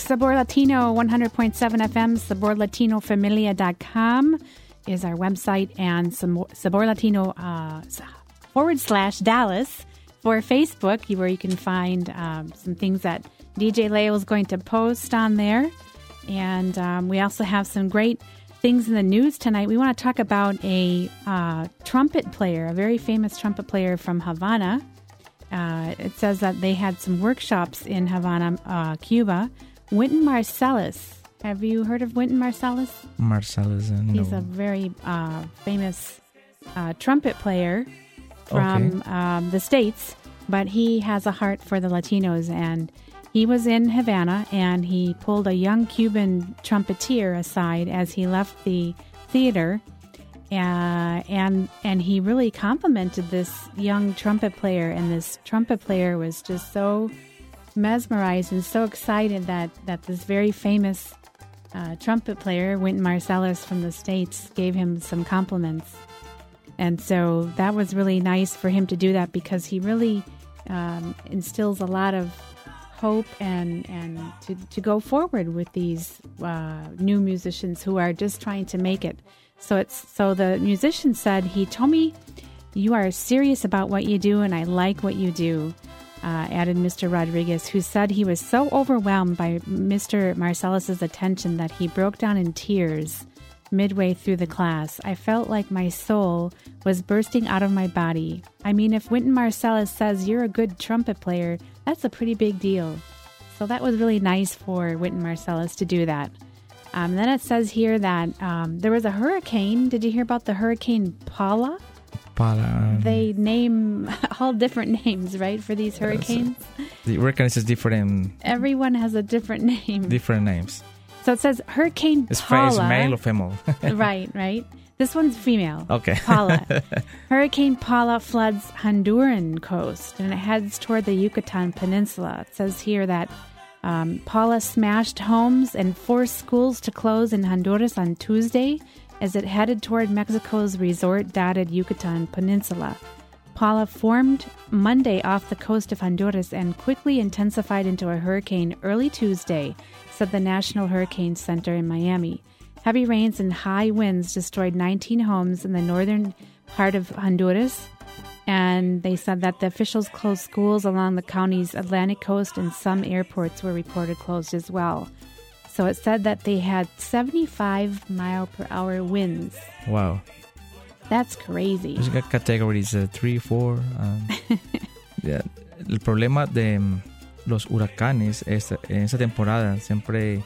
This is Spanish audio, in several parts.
Sabor Latino 100.7 FM, SaborLatinoFamilia.com is our website, and Sabor Latino /Dallas for Facebook, where you can find some things that DJ Leo is going to post on there. And we also have some great things in the news tonight. We want to talk about a trumpet player, a very famous trumpet player from Havana. It says that they had some workshops in Havana, Cuba. Wynton Marsalis. Have you heard of Wynton Marsalis? Marsalis, no. He's a very famous trumpet player from the States, but he has a heart for the Latinos, and he was in Havana, and he pulled a young Cuban trumpeter aside as he left the theater, and he really complimented this young trumpet player, and this trumpet player was just so mesmerized and so excited that this very famous trumpet player, Wynton Marsalis from the States, gave him some compliments. And so that was really nice for him to do that, because he really instills a lot of hope and to go forward with these new musicians who are just trying to make it. So the musician said, he told me, "You are serious about what you do, and I like what you do," added Mr. Rodriguez, who said he was so overwhelmed by Mr. Marsalis' attention that he broke down in tears midway through the class. "I felt like my soul was bursting out of my body. I mean, if Wynton Marsalis says you're a good trumpet player, that's a pretty big deal." So that was really nice for Wynton Marsalis to do that. Then it says here that there was a hurricane. Did you hear about the Hurricane Paula? Paula. They name all different names, right, for these hurricanes? The hurricane is different. Everyone has a different name. Different names. So it says Hurricane Paula. Is male or female? Right. This one's female. Okay. Paula. Hurricane Paula floods Honduran coast, and it heads toward the Yucatan Peninsula. It says here that Paula smashed homes and forced schools to close in Honduras on Tuesday as it headed toward Mexico's resort-dotted Yucatan Peninsula. Paula formed Monday off the coast of Honduras and quickly intensified into a hurricane early Tuesday, said the National Hurricane Center in Miami. Heavy rains and high winds destroyed 19 homes in the northern part of Honduras, and they said that the officials closed schools along the county's Atlantic coast, and some airports were reported closed as well. So it said that they had 75-mile-per-hour winds. Wow. That's crazy. There's categories 3, 4. Yeah. El problema de los huracanes en esta temporada siempre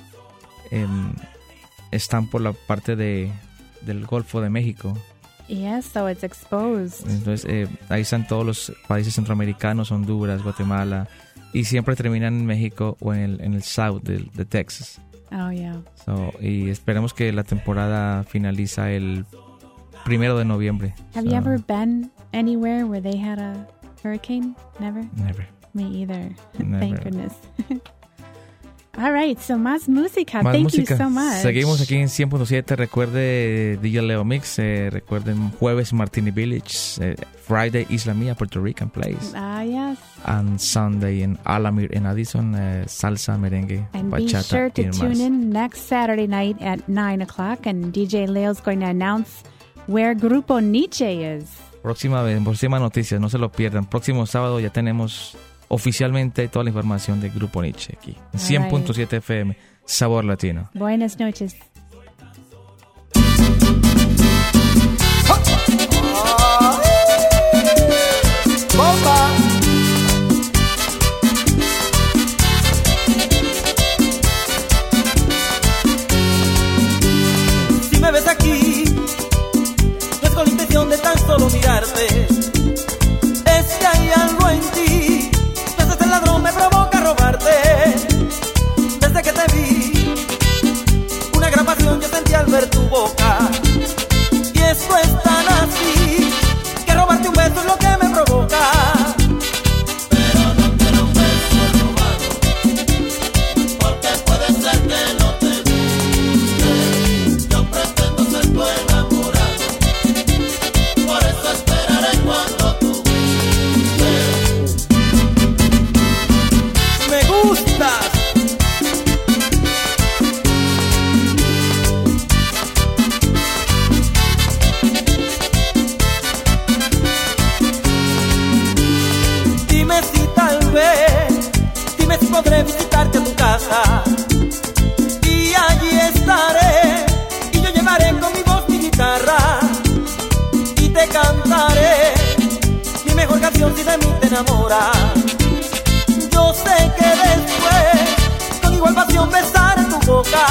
están por la parte del Golfo de México. Yes, so it's exposed. Entonces ahí están todos los países centroamericanos, Honduras, Guatemala, y siempre terminan en México o en el south de Texas. Oh, yeah. Y esperemos que la temporada finaliza el 1 de noviembre. Have you ever been anywhere where they had a hurricane? Never? Never. Me either. Never. Thank goodness. All right, so más música. Más Thank música. You so much. Seguimos aquí en 100.7. Recuerde DJ Leo Mix. Recuerden jueves Martini Village. Friday Isla Mía, Puerto Rican Place. Yes. And Sunday in Alamir in Addison. Salsa, merengue, and bachata. Be sure to tune in next Saturday night at 9 o'clock. And DJ Leo's going to announce where Grupo Nietzsche is. Próxima noticia, no se lo pierdan. Próximo sábado ya tenemos oficialmente toda la información del Grupo Nietzsche aquí. 100.7 FM, Sabor Latino. Buenas noches. ¡Bomba! Si me ves aquí, no es con la intención de tan solo mirarte. Es que hay algo en ti. El ladrón me provoca robarte. Desde que te vi, una gran pasión yo sentí al ver tu boca. Y esto es tan así, que robarte un beso es lo que me provoca. Pero no quiero un beso robado, porque puede ser que no te guste. Yo pretendo ser tu enamorado, por eso esperaré cuando podré visitarte a tu casa y allí estaré, y yo llevaré con mi voz mi guitarra y te cantaré mi mejor canción si de mí te enamoras. Yo sé que después con igual pasión besaré tu boca.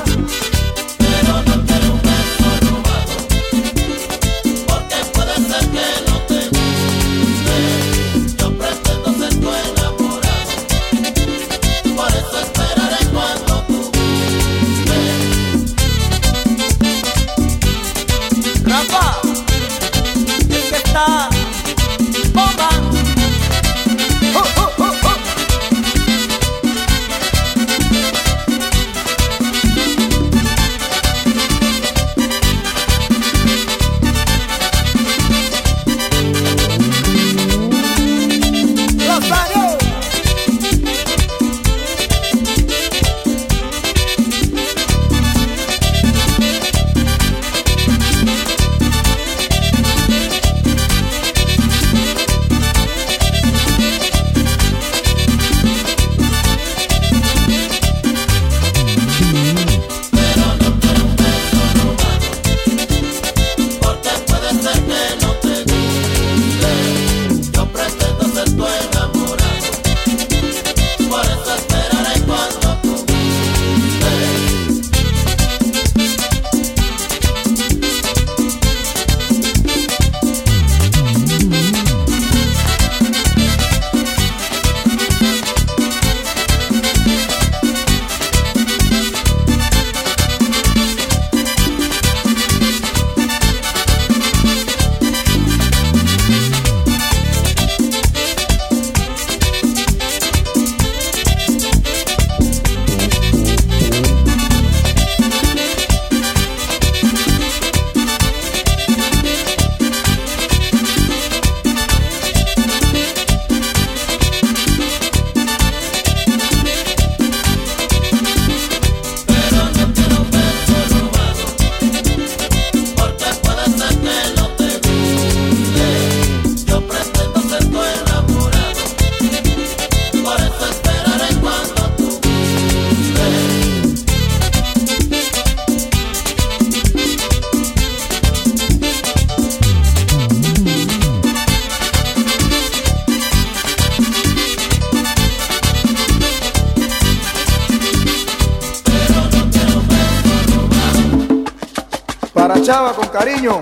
Para Chava con cariño.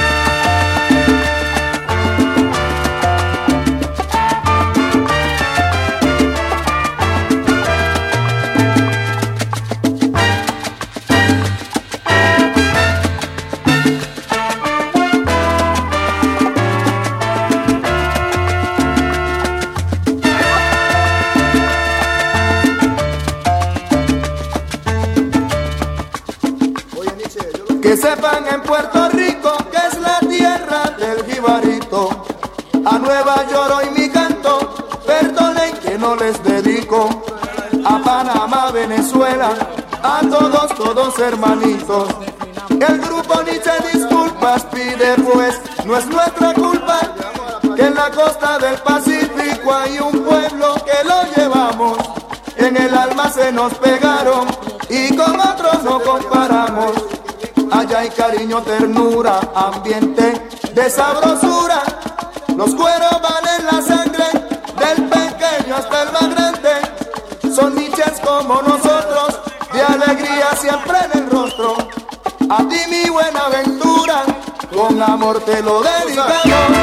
Que sepan en Puerto Rico que es la tierra del jibarito. A Nueva York hoy mi canto, perdonen que no les dedico. A Panamá, Venezuela, a todos hermanitos. El grupo Nietzsche disculpas pide, pues no es nuestra culpa que en la costa del Pacífico hay un pueblo que lo llevamos. En el alma se nos pegaron y con otros no comparamos. Allá hay cariño, ternura, ambiente de sabrosura. Los cueros valen la sangre, del pequeño hasta el más grande. Son niches como nosotros, de alegría siempre en el rostro. A ti mi Buenaventura, con amor te lo dedicamos.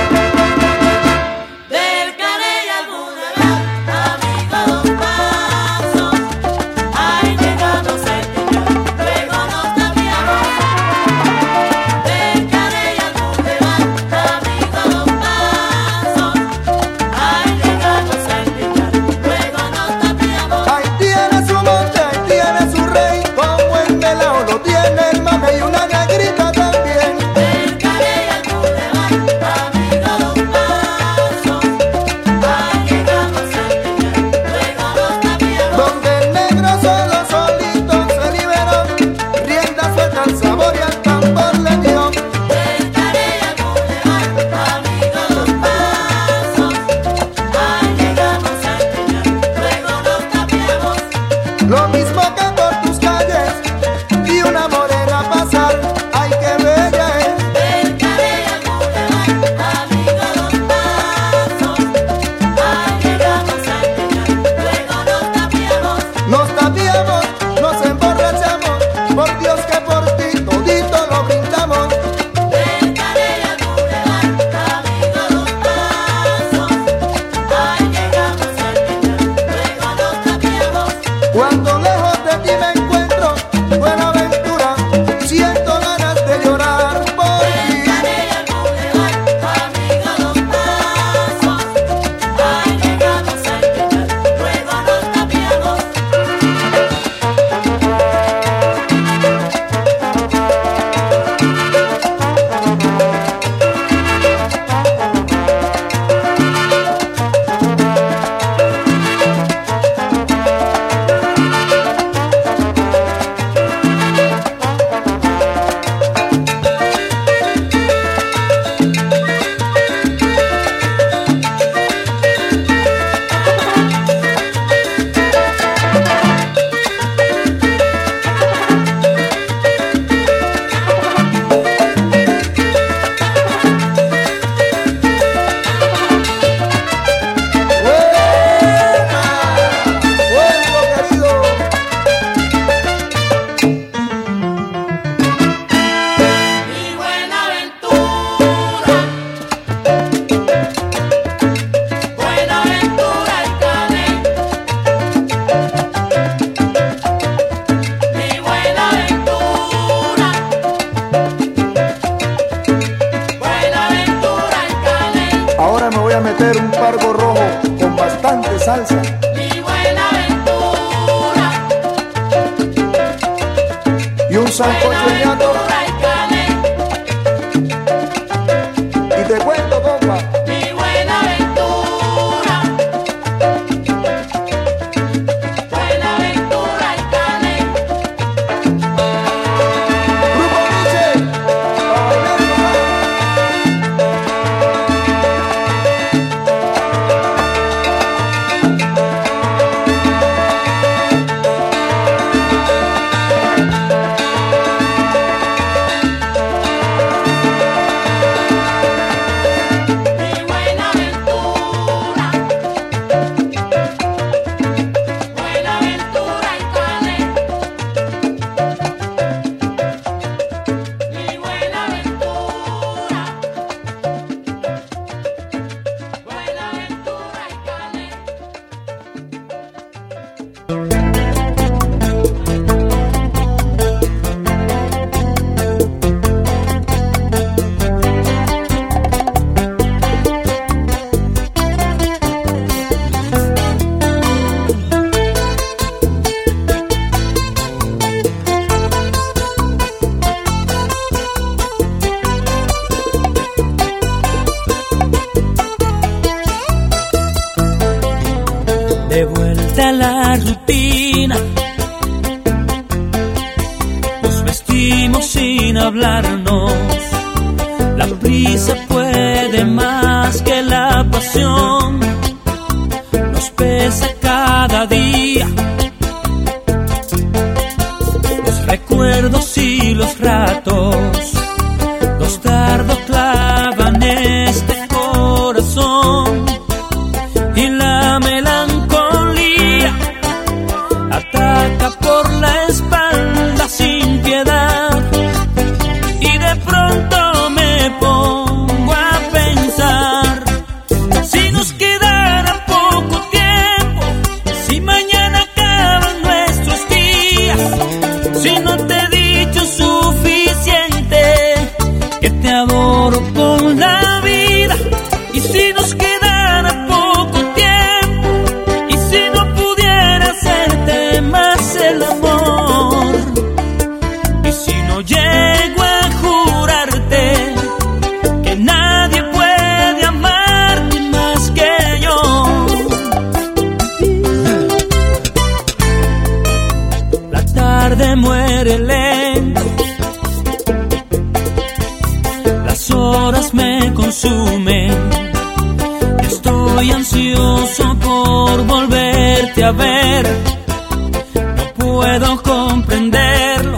Tiene el mame y una negrita también. Del Carey al Boulevard, a meter un pargo rojo con bastante salsa. Mi Buenaventura. Y un sancocho de ñato. Y te cuento, compa. Mi Buenaventura. Buenaventura y Caney. Grupo Nietzsche. De vuelta a la rutina, nos vestimos sin hablarnos. La prisa puede más que la pasión, nos pesa cada día. Los recuerdos y los ratos, los dardos clavan este corazón. Y la melancolía ataca por la espalda sin piedad. Y de pronto me pongo a pensar, si nos quedara poco tiempo, si mañana acaban nuestros días, si no te he dicho suficiente que te adoro con la vida. Y si nos quedara poco tiempo, y si no pudiera hacerte más el amor, y si no llego a jurarte que nadie puede amarte más que yo. La tarde muere lento, las horas me consumen. Estoy ansioso por volverte a ver, no puedo comprenderlo.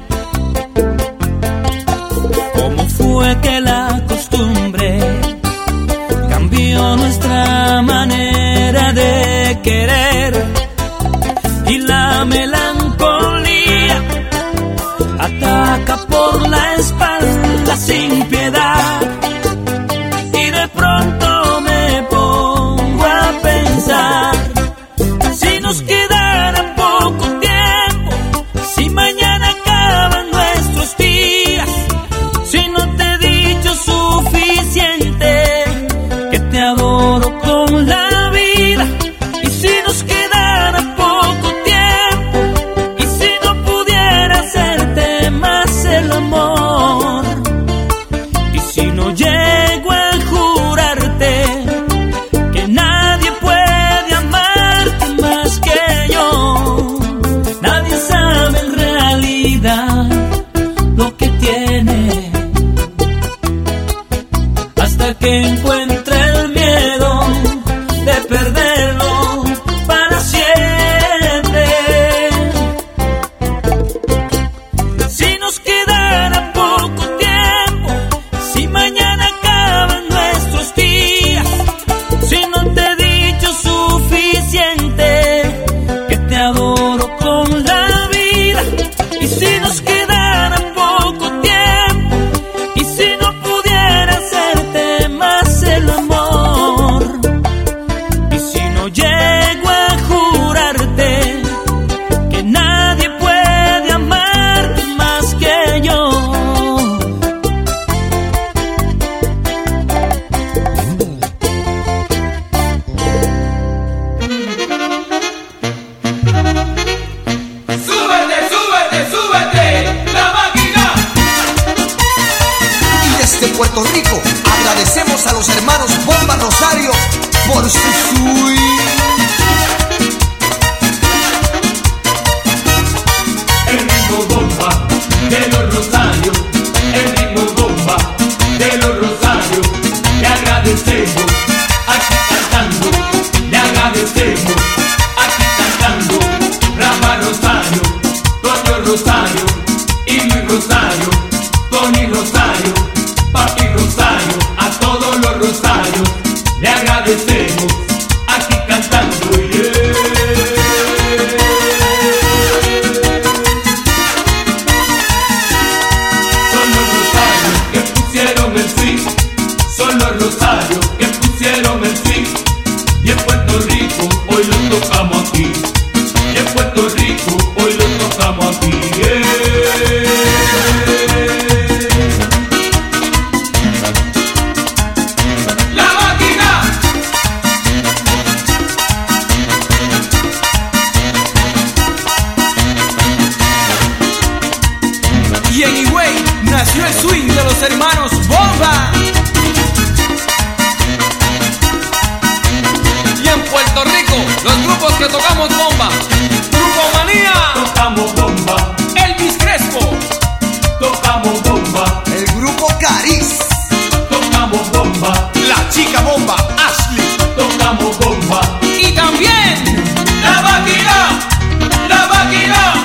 ¿Cómo fue que la costumbre cambió nuestra manera de querer? Y la melancolía ataca por la espalda sin piedad. Y de pronto me pongo a pensar, si nos quedara poco tiempo, si mañana acaban nuestros días, si no te he dicho suficiente que te adoro con la vida. Y si nos quedara poco tiempo, y si no pudiera hacerte más el amor, y si hermanos Bomba Rosario por su swing. El ritmo bomba de los Rosarios, el ritmo bomba de los Rosarios. Le agradecemos aquí cantando, le agradecemos aquí cantando. Rafa Rosario, Toño Rosario y Luis Rosario, Tony Rosario, Papi Rosario, a todos los Rosarios le agradecemos aquí cantando. Son los Rosarios que pusieron el swing, son los Rosarios que pusieron el swing. Y en Puerto Rico hoy lo tocamos aquí, y en Puerto Rico hoy lo tocamos aquí. La máquina. Y en Higüey nació el swing de los hermanos Bomba. Y en Puerto Rico, los grupos que tocamos bomba: Grupo Manía, Tocamos bomba, Elvis Crespo, tocamos bomba, El grupo Cariz, tocamos bomba, La Chica Bomba, Ashley, tocamos bomba. y también La máquina, la máquina.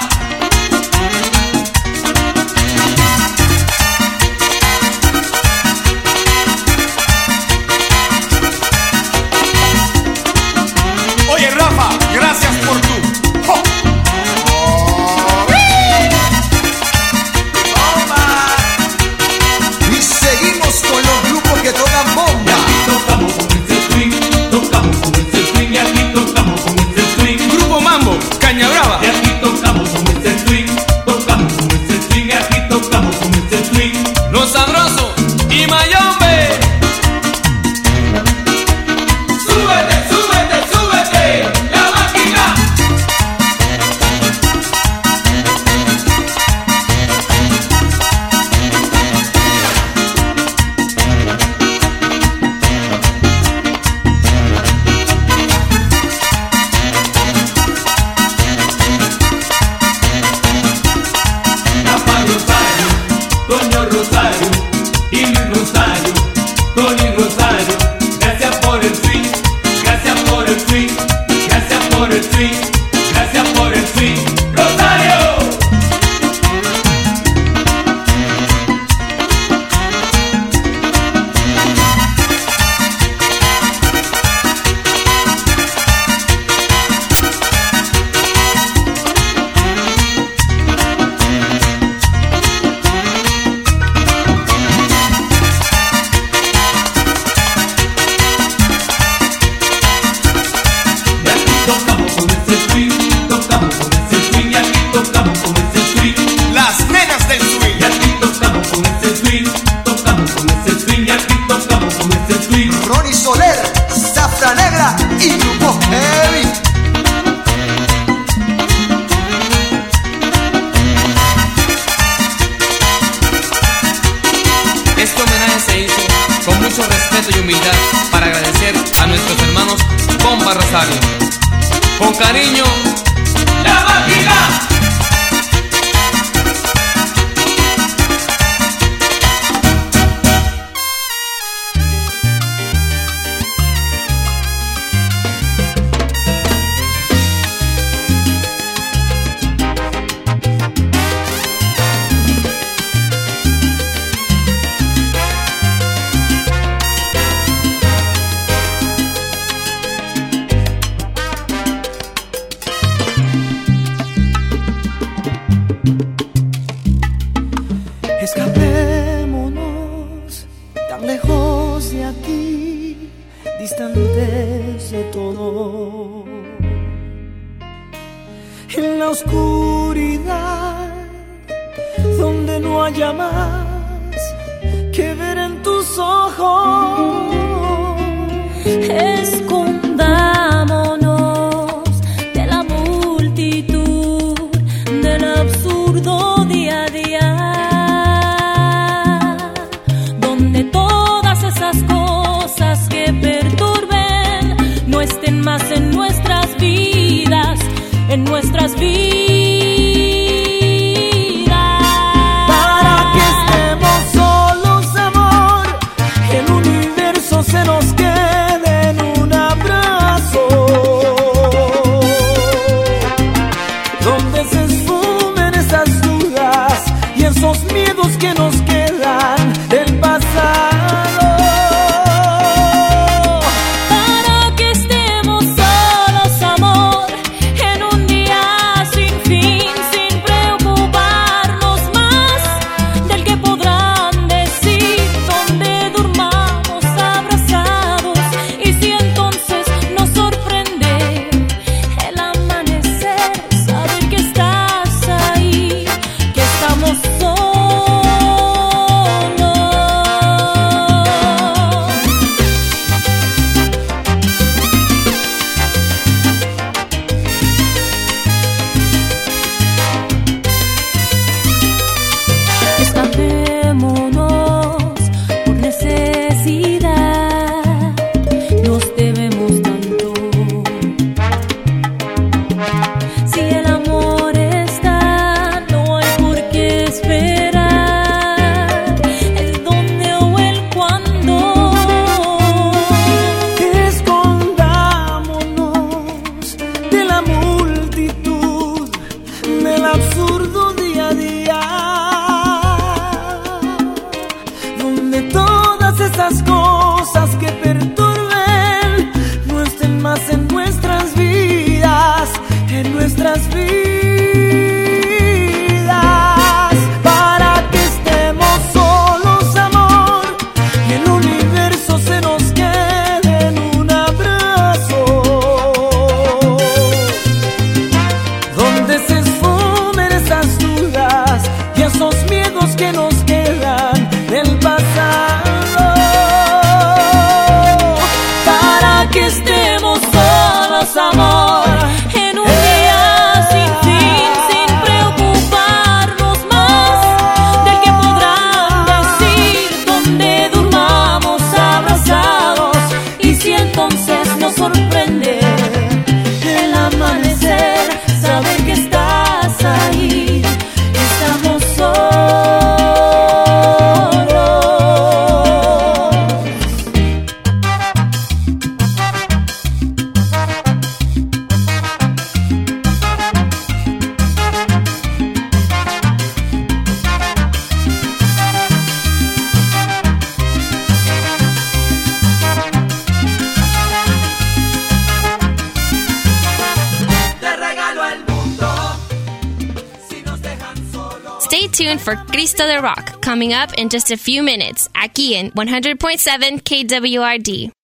Oye Rafa, gracias por tu y seguimos con los grupos que tocan Y bomba. aquí tocamos con ese swing, tocamos con ese swing, y aquí tocamos con ese swing. Grupo Mambo, Caña Brava, Y aquí tocamos con ese swing, tocamos con ese swing, y aquí tocamos con ese swing. Los Sabrosos y Mayombe. Súbete, súbete, súbete, la máquina. Rafa Rosario, Toño Rosario y Luis Rosario, Tony Rosario. Gracias por el swing, gracias por el swing, gracias por el swing, gracias por el swing. ¡Rosario! Y aquí tocamos con ese swing, tocamos con ese swing, y aquí tocamos con ese swing. Las nenas del swing. Y aquí tocamos con ese swing, tocamos con ese swing, y aquí tocamos con ese swing. Ronnie Soler, Zafra Negra y grupo Heavy. Este homenaje se hizo con mucho respeto y humildad para agradecer a nuestros hermanos Bomba Rosario. Con cariño, ¡La máquina! Escapémonos tan lejos de aquí, distantes de todo. En la oscuridad, donde no haya más que ver en tus ojos. Escondámonos de la multitud, del absurdo día a día, donde todas esas cosas que estén más en nuestras vidas, en nuestras vidas. Para que estemos solos, amor, el universo se nos quede en un abrazo, donde se esfumen esas dudas y esos miedos que nos quedan del pasado. Para que estemos solos, amor, en un día sin fin, sin preocuparnos más del que podrán decir, donde durmamos abrazados. Y si entonces nos sorprende el amanecer, saber que estás ahí, que estamos solos. Escapémonos por necesidad, nos debemos tanto. Si el amor está, no hay por qué esperar el dónde o el cuándo. Escondámonos de la multitud, del absurdo día a día, donde todas esas cosas que perturben no estén más en nuestras vidas, en nuestras vidas. Para que estemos solos, amor, y el universo se nos quede en un abrazo, donde se esfumen esas dudas y esos miedos que nos quedan del pasado. Para que estemos solos, amor, en un día sin fin, sin preocuparnos más del que podrán decir, donde durmamos abrazados. Y si entonces nos sorprende el amanecer, saber que estás ahí, estamos solos. Te regalo el mundo si nos dejan solos. Stay tuned for Cristo de Rock coming up in just a few minutes, aquí en 100.7 KWRD.